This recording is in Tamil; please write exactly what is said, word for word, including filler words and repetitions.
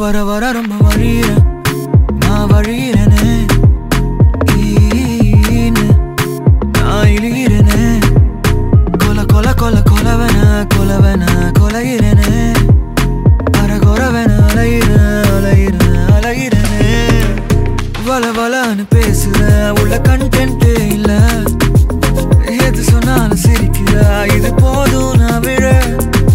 வர வர ரொம்ப வழியிறேன் நான் வழியிறேனே ஈன்னு நான் இழியிறேனே கொல கொல கொல கொலவன கொலவன கொலையிறேனே அரகொரவன அலையிறேன் அலையிறேன் அலையிறேனே வல வலன்னு பேசுறேன் உள்ள கண்டென்ட்டே இல்ல எது சொன்னாலும் சிரிக்கிறா இது போதும் நான் விழ